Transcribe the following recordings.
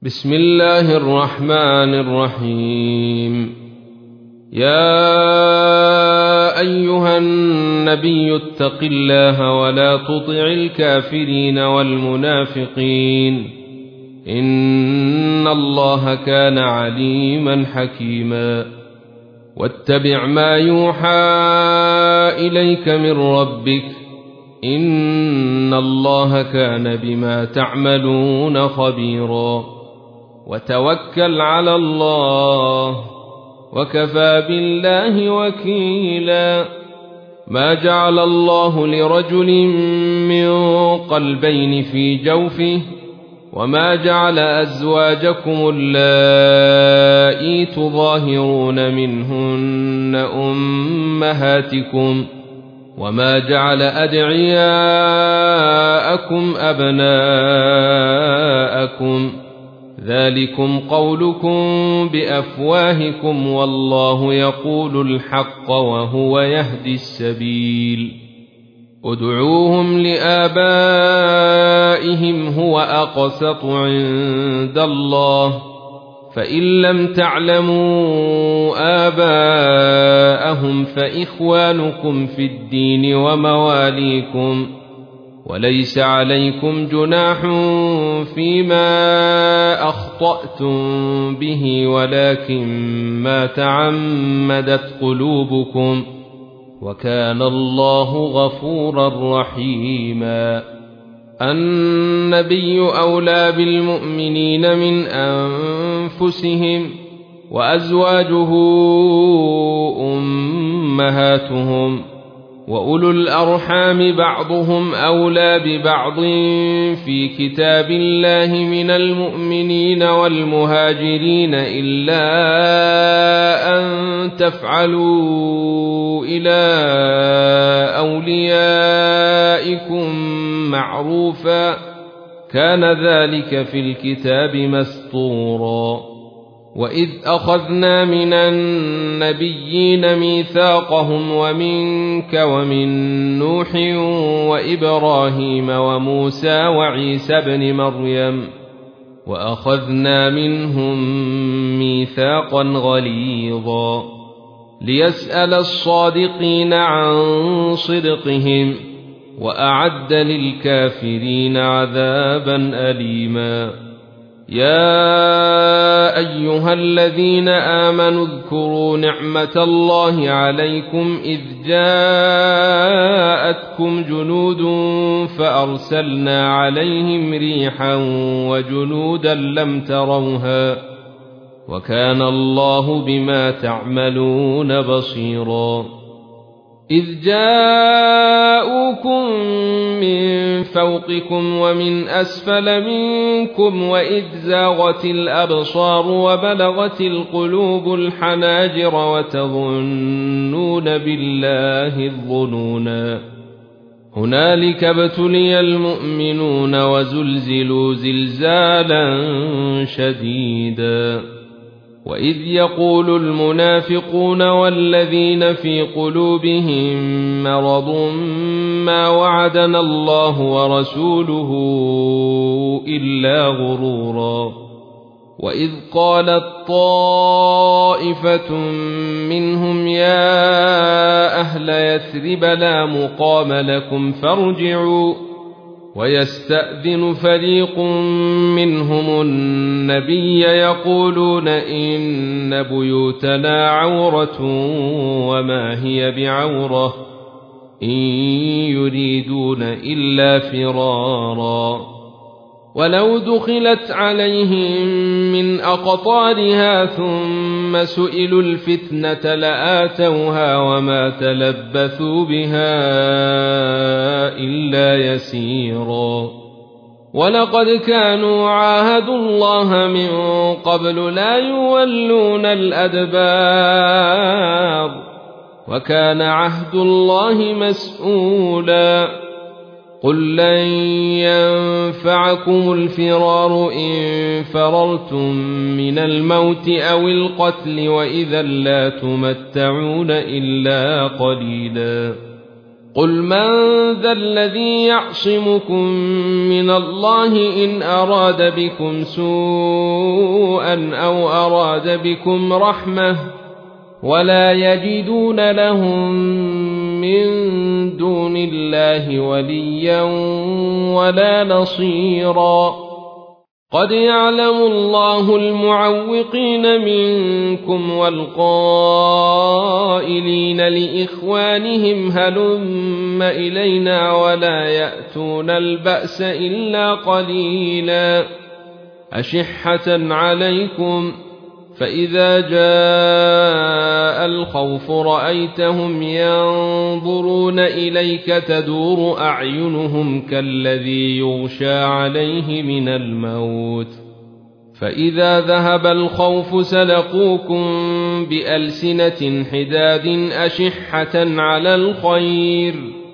بسم الله الرحمن الرحيم. يا أيها النبي اتق الله ولا تطع الكافرين والمنافقين إن الله كان عليما حكيما. واتبع ما يوحى إليك من ربك إن الله كان بما تعملون خبيرا. وتوكل على الله وكفى بالله وكيلا. ما جعل الله لرجل من قلبين في جوفه وما جعل أزواجكم اللائي تظاهرون منهن أمهاتكم وما جعل أدعياءكم أبناءكم ذلكم قولكم بأفواهكم والله يقول الحق وهو يهدي السبيل. ادعوهم لآبائهم هو أقسط عند الله فإن لم تعلموا آباءهم فإخوانكم في الدين ومواليكم وليس عليكم جناح فيما أخطأتم به ولكن ما تعمدت قلوبكم وكان الله غفورا رحيما. النبي أولى بالمؤمنين من أنفسهم وأزواجه أمهاتهم وأولو الأرحام بعضهم أولى ببعض في كتاب الله من المؤمنين والمهاجرين إلا أن تفعلوا إلى أوليائكم معروفا كان ذلك في الكتاب مسطورا. وإذ أخذنا من النبيين ميثاقهم ومنك ومن نوح وإبراهيم وموسى وعيسى بن مريم وأخذنا منهم ميثاقا غليظا ليسأل الصادقين عن صدقهم وأعد للكافرين عذابا أليما. يا أيها الذين آمنوا اذكروا نعمة الله عليكم إذ جاءتكم جنود فأرسلنا عليهم ريحا وجنودا لم تروها وكان الله بما تعملون بصيرا. إذ جاءوكم من فوقكم ومن أسفل منكم وإذ زاغت الأبصار وبلغت القلوب الحناجر وتظنون بالله الظنونا. هنالك ابتلي المؤمنون وزلزلوا زلزالا شديدا. وإذ يقول المنافقون والذين في قلوبهم مرض ما وعدنا الله ورسوله إلا غرورا. وإذ قالت طائفة منهم يا أهل يثرب لا مقام لكم فارجعوا ويستأذن فريق منهم النبي يقولون إن بيوتنا عورة وما هي بعورة إن يريدون إلا فرارا. ولو دخلت عليهم من أقطارها ثم سئلوا الفتنة لآتوها وما تلبثوا بها إلا يسيرا. ولقد كانوا عاهدوا الله من قبل لا يولون الأدبار وكان عهد الله مسؤولا. قل لن ينفعكم الفرار إن فررتم من الموت أو القتل وإذا لا تمتعون إلا قليلا. قل من ذا الذي يعصمكم من الله إن أراد بكم سوءا أو أراد بكم رحمة ولا يجدون لهم من دون الله وليا ولا نصيرا قد يعلم الله المعوقين منكم والقائلين لإخوانهم هلم إلينا ولا يأتون البأس إلا قليلا أشحة عليكم فإذا جاء الخوف رأيتهم ينظرون إليك تدور أعينهم كالذي يغشى عليه من الموت فإذا ذهب الخوف سلقوكم بألسنة حداد أشحة على الخير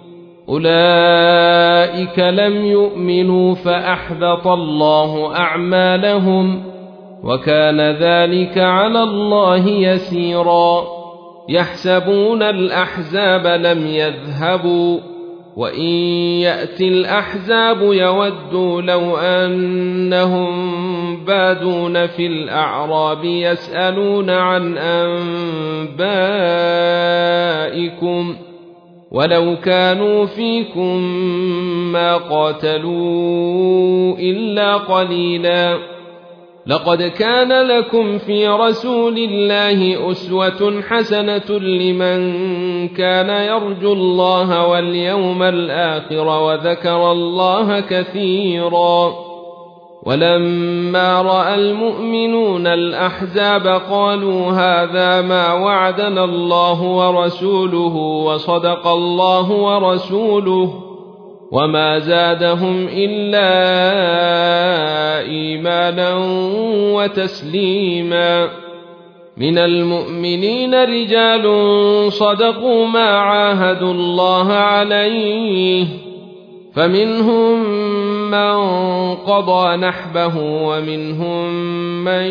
أولئك لم يؤمنوا فأحبط الله أعمالهم وكان ذلك على الله يسيرا يحسبون الأحزاب لم يذهبوا وإن يأتي الأحزاب يودوا لو أنهم بادون في الأعراب يسألون عن أنبائكم ولو كانوا فيكم ما قاتلوا إلا قليلا لقد كان لكم في رسول الله أسوة حسنة لمن كان يرجو الله واليوم الآخر وذكر الله كثيرا ولما رأى المؤمنون الأحزاب قالوا هذا ما وعدنا الله ورسوله وصدق الله ورسوله وما زادهم إلا إيمانا وتسليما من المؤمنين رجال صدقوا ما عاهدوا الله عليه فمنهم من قضى نحبه ومنهم من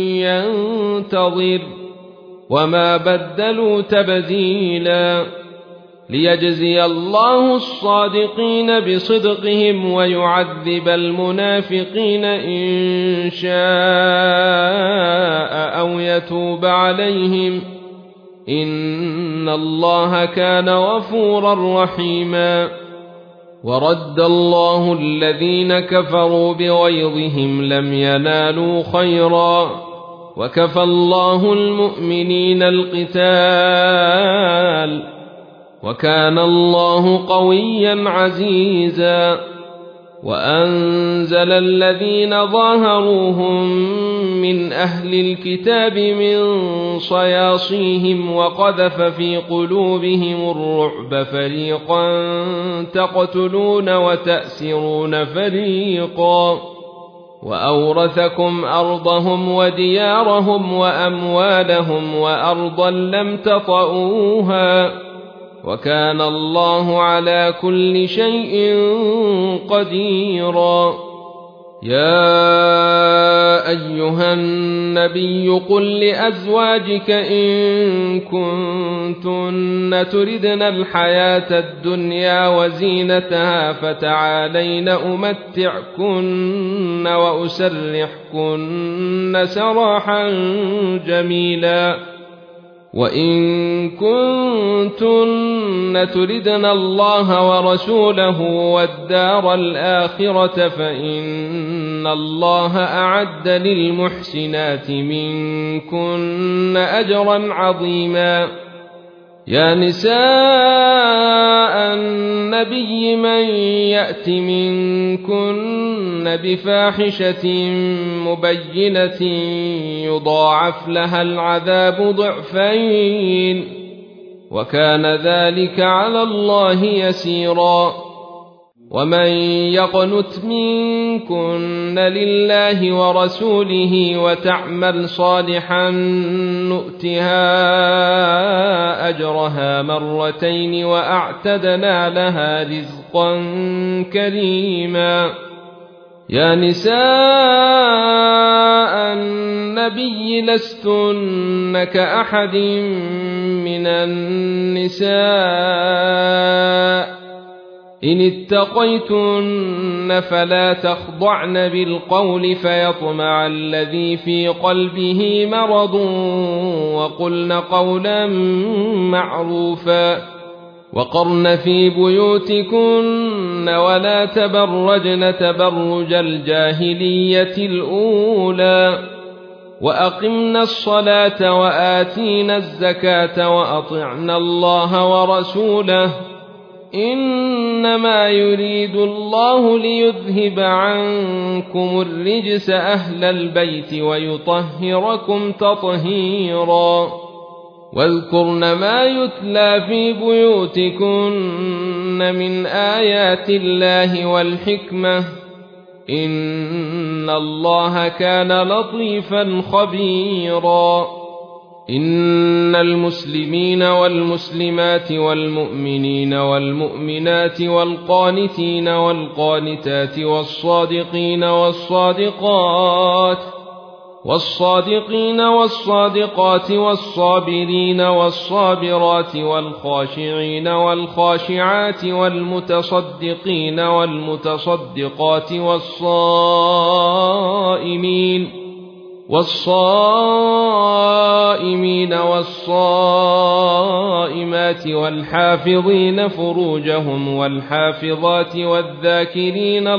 ينتظر وما بدلوا تبديلا ليجزي الله الصادقين بصدقهم ويعذب المنافقين إن شاء أو يتوب عليهم إن الله كان غفورا رحيما ورد الله الذين كفروا بغيظهم لم ينالوا خيرا وكفى الله المؤمنين القتال وكان الله قويا عزيزا وأنزل الذين ظاهروهم من أهل الكتاب من صياصيهم وقذف في قلوبهم الرعب فريقا تقتلون وتأسرون فريقا وأورثكم أرضهم وديارهم وأموالهم وأرضا لم تطئوها وكان الله على كل شيء قديرا يا أيها النبي قل لأزواجك إن كنتن تردن الحياة الدنيا وزينتها فتعالين أمتعكن وأسرحكن سراحا جميلا وإن كنتن تردن الله ورسوله والدار الآخرة فإن الله أعد للمحسنات منكن أجرا عظيما يا نساء النبي من يأت منكن بفاحشة مبينة يضاعف لها العذاب ضعفين وكان ذلك على الله يسيرا ومن يقنت منكن لله ورسوله وتعمل صالحا نؤتها أجرها مرتين وأعتدنا لها رزقا كريما يا نساء النبي لستن كأحد من النساء إن اتقيتن فلا تخضعن بالقول فيطمع الذي في قلبه مرض وقلن قولا معروفا وقرن في بيوتكن ولا تبرجن تبرج الجاهلية الأولى وأقمنا الصلاة وآتينا الزكاة وأطعنا الله ورسوله إنما يريد الله ليذهب عنكم الرجس أهل البيت ويطهركم تطهيرا واذكرن ما يتلى في بيوتكن من آيات الله والحكمة إن الله كان لطيفا خبيرا إن المسلمين والمسلمات والمؤمنين والمؤمنات والقانتين والقانتات والصادقين والصادقات والصابرين والصابرات والخاشعين والخاشعات والمتصدقين والمتصدقات والصائمين والصائمات والحافظين فروجهم والحافظات والذاكرين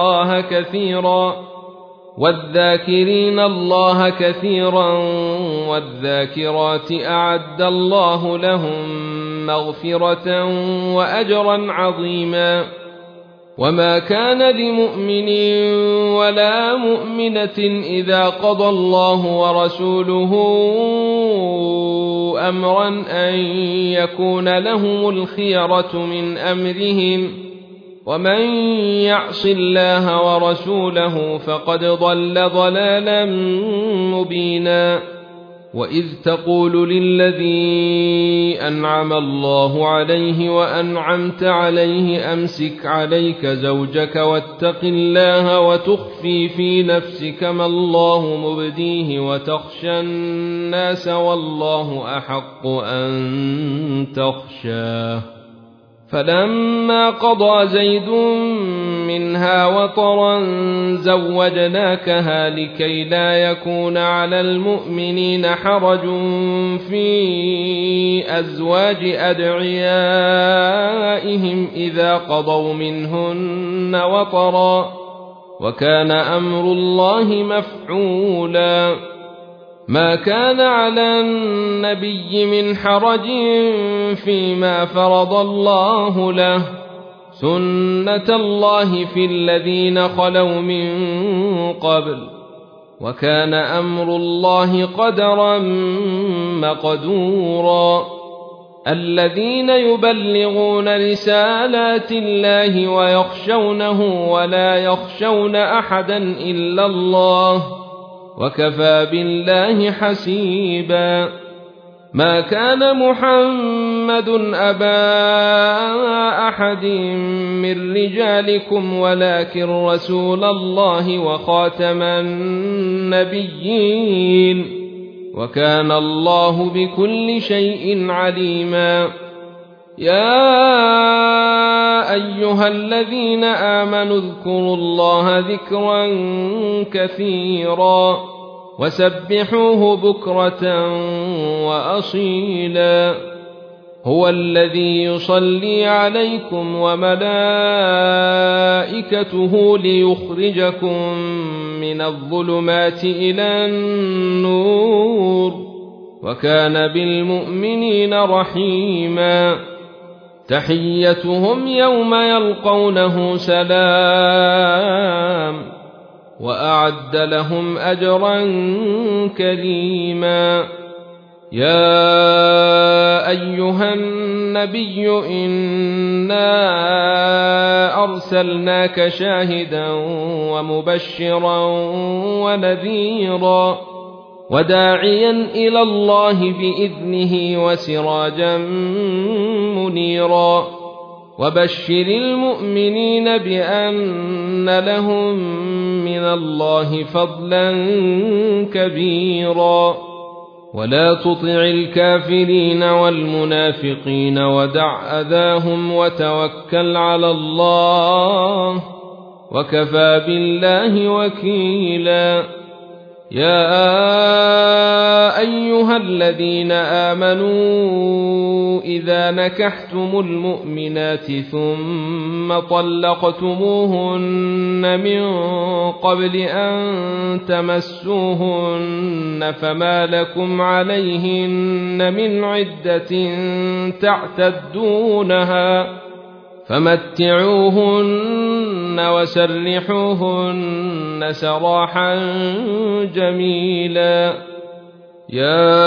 الله كثيرا والذاكرات أعد الله لهم مغفرة وأجرا عظيما وما كان لمؤمن ولا مؤمنة إذا قضى الله ورسوله أمرا أن يكون لهم الخيرة من أمرهم ومن يعص الله ورسوله فقد ضل ضلالا مبينا وإذ تقول للذي أنعم الله عليه وأنعمت عليه أمسك عليك زوجك واتق الله وتخفي في نفسك ما الله مبديه وتخشى الناس والله أحق أن تخشاه فلما قضى زيد منها وطرا زوجناكها لكي لا يكون على المؤمنين حرج في أزواج أدعيائهم إذا قضوا منهن وطرا وكان أمر الله مفعولا ما كان على النبي من حرج فيما فرض الله له سنة الله في الذين خلوا من قبل وكان أمر الله قدرا مقدورا الذين يبلغون رسالات الله ويخشونه ولا يخشون أحدا إلا الله وكفى بالله حسيبا ما كان محمد أبا أحد من رجالكم ولكن رسول الله وخاتم النبيين وكان الله بكل شيء عليما يا أيها الذين آمنوا اذكروا الله ذكرا كثيرا وسبحوه بكرة وأصيلا هو الذي يصلي عليكم وملائكته ليخرجكم من الظلمات إلى النور وكان بالمؤمنين رحيما تحيتهم يوم يلقونه سلام وأعد لهم أجرا كريما يا أيها النبي إنا أرسلناك شاهدا ومبشرا ونذيرا وداعيا إلى الله بإذنه وسراجا منيرا وبشر المؤمنين بأن لهم من الله فضلا كبيرا ولا تطع الكافرين والمنافقين ودع أذاهم وتوكل على الله وكفى بالله وكيلا. يا أيها الذين آمنوا إذا نكحتم المؤمنات ثم طلقتموهن من قبل أن تمسوهن فما لكم عليهن من عدة تعتدونها فمتعوهن وسرحوهن سراحا جميلا. يا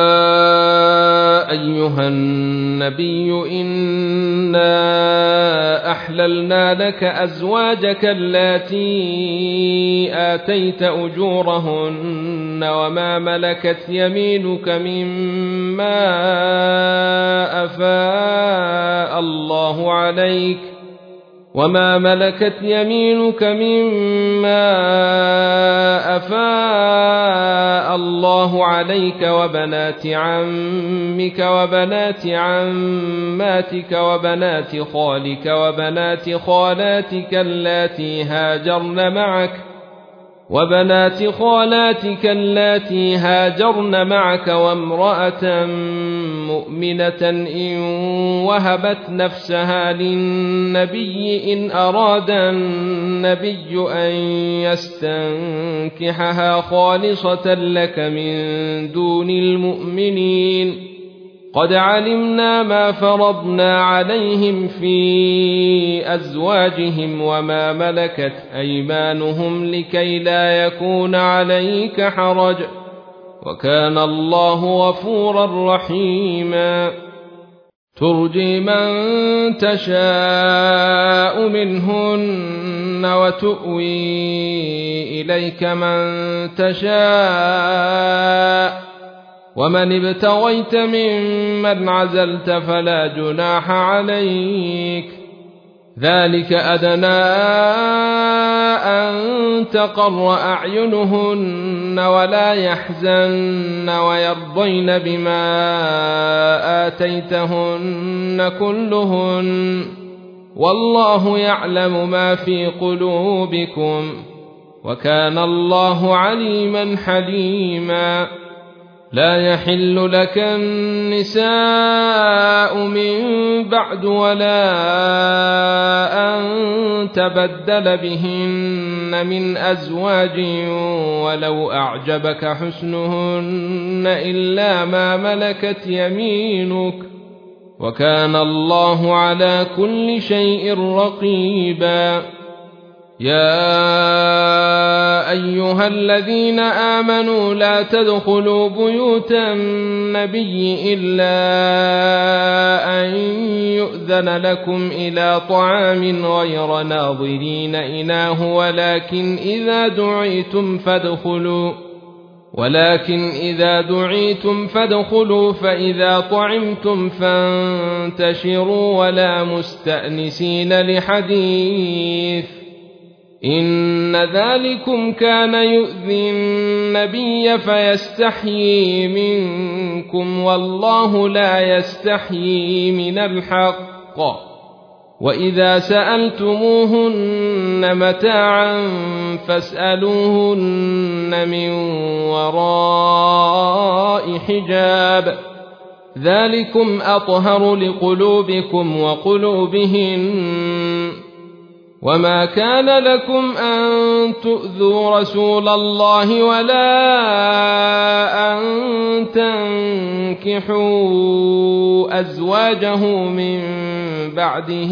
أيها النبي إنا أحللنا لك أزواجك اللاتي آتيت أجورهن وما ملكت يمينك مما أفاء الله عليك وبنات عمك وبنات عماتك وبنات خالك وبنات خالاتك اللاتي هاجرن معك وامرأة مؤمنة إن وهبت نفسها للنبي إن أراد النبي أن يستنكحها خالصة لك من دون المؤمنين. قد علمنا ما فرضنا عليهم في أزواجهم وما ملكت أيمانهم لكي لا يكون عليك حرج وكان الله غفورا رحيما. ترجي من تشاء منهن وتؤوي إليك من تشاء ومن ابتغيت ممن عزلت فلا جناح عليك. ذلك أدنى أن تقر أعينهن ولا يحزن ويرضين بما آتيتهن كلهن والله يعلم ما في قلوبكم وكان الله عليما حليما. لا يحل لك النساء من بعد ولا أن تبدل بهن من أزواج ولو أعجبك حسنهن إلا ما ملكت يمينك وكان الله على كل شيء رقيبا. يا أيها الذين آمنوا لا تدخلوا بيوت النبي إلا أن يؤذن لكم إلى طعام غير ناظرين إناه ولكن إذا دعيتم فادخلوا فإذا طعمتم فانتشروا ولا مستأنسين لحديث إن ذلكم كان يؤذي النبي فيستحيي منكم والله لا يستحيي من الحق. وإذا سألتموهن متاعا فاسألوهن من وراء حجاب ذلكم أطهر لقلوبكم وقلوبهن. وما كان لكم أن تؤذوا رسول الله ولا أن تنكحوا أزواجه من بعده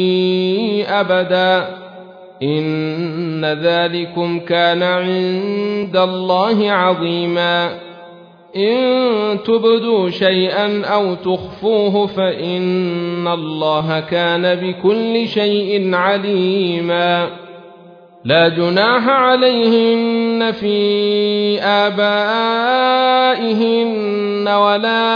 أبدا إن ذلكم كان عند الله عظيما. إن تبدوا شيئا أو تخفوه فإن الله كان بكل شيء عليما. لا جناح عليهن في آبائهن ولا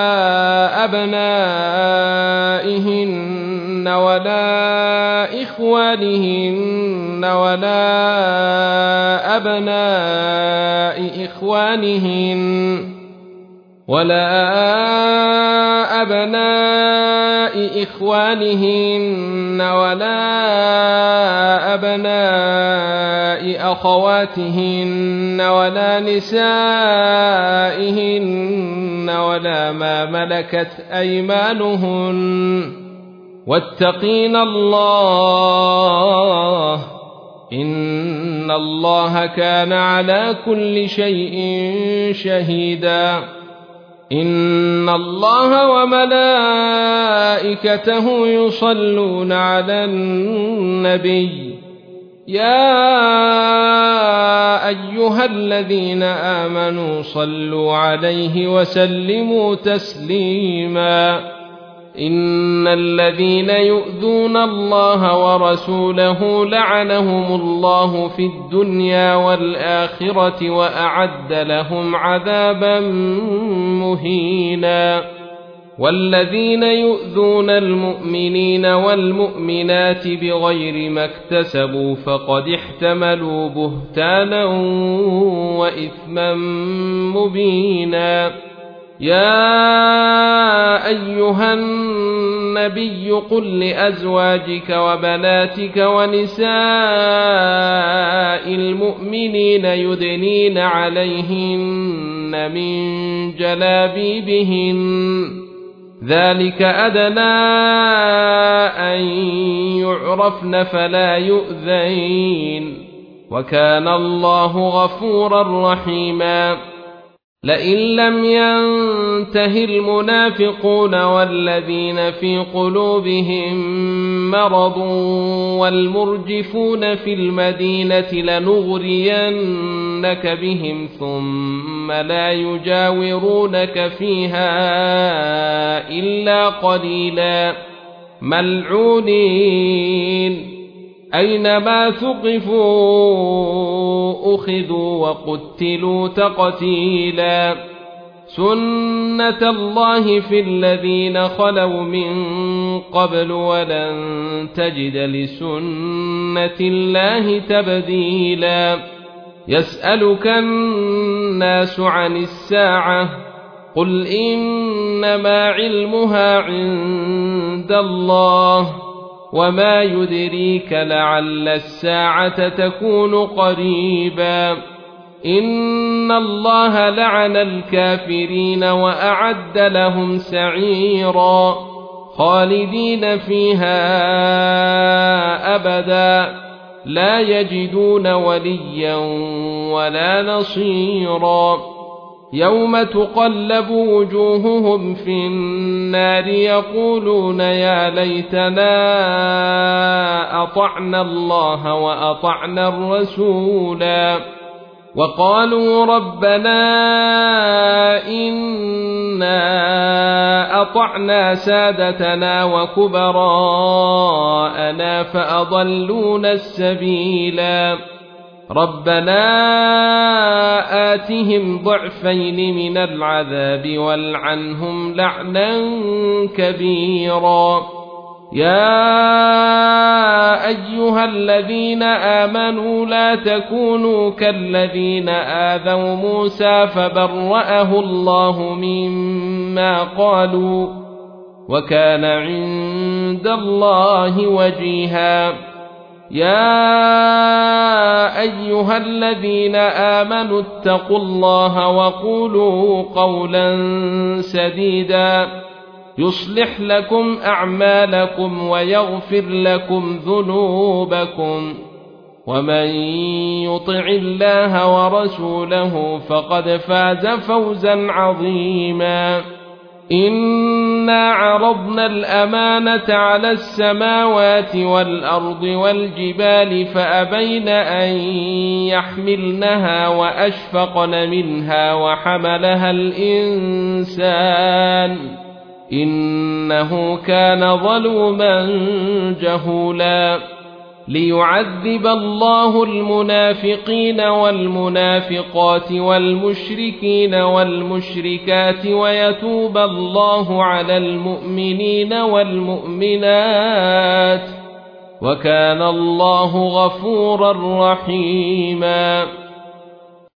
أبنائهن ولا إخوانهن ولا أبناء إخوانهن ولا أبناء إخوانهن ولا أبناء أخواتهن ولا نسائهن ولا ما ملكت أيمانهن واتقين الله إن الله كان على كل شيء شهيدا إن الله وملائكته يصلون على النبي يا أيها الذين آمنوا صلوا عليه وسلموا تسليما إن الذين يؤذون الله ورسوله لعنهم الله في الدنيا والآخرة وأعد لهم عذابا مهينا والذين يؤذون المؤمنين والمؤمنات بغير ما اكتسبوا فقد احتملوا بهتانا وإثما مبينا يا أيها النبي قل لأزواجك وبناتك ونساء المؤمنين يدنين عليهن من جلابيبهن ذلك أدنى أن يعرفن فلا يؤذين وكان الله غفورا رحيما لئن لم ينته المنافقون والذين في قلوبهم مرض والمرجفون في المدينة لنغرينك بهم ثم لا يجاورونك فيها إلا قليلا ملعونين أينما ثقفوا أخذوا وقتلوا تقتيلا سنة الله في الذين خلوا من قبل ولن تجد لسنة الله تبديلا يسألك الناس عن الساعة قل إنما علمها عند الله وما يدريك لعل الساعة تكون قريبا إن الله لعن الكافرين وأعد لهم سعيرا خالدين فيها أبدا لا يجدون وليا ولا نصيرا يوم تقلب وجوههم في النار يقولون يا ليتنا أطعنا الله وأطعنا الرسولا وقالوا ربنا إنا أطعنا سادتنا وكبراءنا فأضلونا السبيلا ربنا آتهم ضعفين من العذاب والعنهم لعنا كبيرا يا أيها الذين آمنوا لا تكونوا كالذين آذوا موسى فبرأه الله مما قالوا وكان عند الله وجيها يا أيها الذين آمنوا اتقوا الله وقولوا قولا سديدا يصلح لكم أعمالكم ويغفر لكم ذنوبكم ومن يطع الله ورسوله فقد فاز فوزا عظيما إنا عرضنا الأمانة على السماوات والأرض والجبال فأبين أن يحملنها وأشفقن منها وحملها الإنسان إنه كان ظلوما جهولا ليعذب الله المنافقين والمنافقات والمشركين والمشركات ويتوب الله على المؤمنين والمؤمنات وكان الله غفورا رحيما